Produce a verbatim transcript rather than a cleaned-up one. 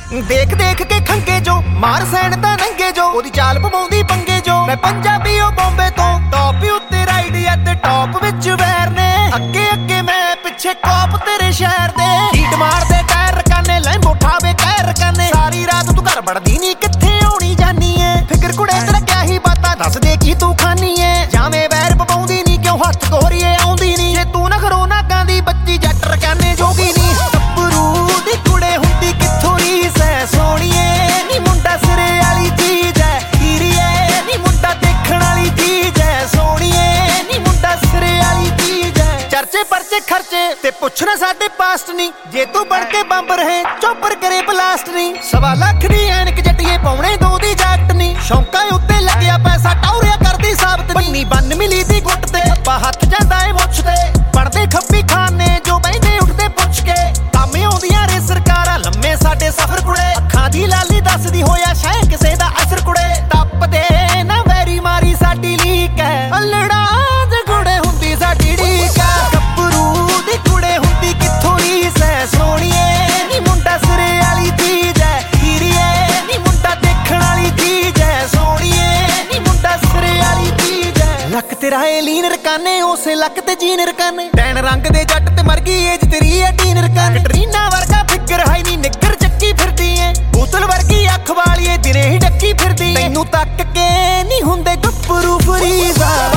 देख देख के खंगे जो मार सैन ता नंगे जो ओदी चाल पवाउंदी पंगे जो मैं पंजाबी ओ बॉम्बे तो टॉप ही उत्ते राइड या ते टॉप विच वैर ने अगे अगे मैं पिछे कॉप तेरे शहर दे हीट मार दे टायर रकाने लैंबो ठावे कैर रकाने सारी रात तू घर बड़दी नी किथे आउणी जानी है फिकर कुड़े तेरा क्या ही बातां दस दे की तू खानी है जावे वैर पवाउंदी नी क्यों हत्थ गोरीए आउंदी नी जे तू ना खरो ना कांदी बच्ची जट रकाने जोगी नी टप्परू दी कुड़े हुंदी किथों रीस है सोहणीए नी मुंडा सिरे वाली चीज है हीरीए नी मुंडा देखण वाली चीज है सोहणीए नी मुंडा सिरे वाली चीज है चर्चे परचे खर्चे ते पुछना साडे पास्ट नी जे तू बन के बंब रहे चौपर करे ब्लास्ट नी सवा लाख दी ऐनक जटिए पौने दो दी जट नी शौंका उत्ते लगया पैसा टौरिया करदी साबत बन्नी बन मिली दी गुट ते खप्पा हथ जांदा ए मुछ ते पड़दे खप्पी खाने जो बहिंदे उठदे पुछ के तामे आउंदियां रे सरकारां लम्मे साडे सफर कुड़े अखां दी लाली दसदी होया शै किसे दा असर कुड़े टप दे ना वैरी मारी साडी लीक है अल्लड़ा दे कुड़े हुंदी साडी ढीक है गब्बरू दी कुड़े हुंदी किथों रीस है सोहणीए नी मुंडा सिरे वाली चीज है हीरीए नी मुंडा देखण वाली चीज है सोहणीए नी मुंडा सिरे वाली चीज है लक तेरा ए लीन रकाने उसे लक ते जीन रकाने टैन रंग दे जट ते मर गई एज तेरी है टीन रकाने कटरीना वर्गा फिगर हाई नी निगर चक्की फिरदी है बोतल वर्गी अख वाली दिने ही डक्की फिरदी तैनू तक के नी हुंदे गब्बरू फरीदा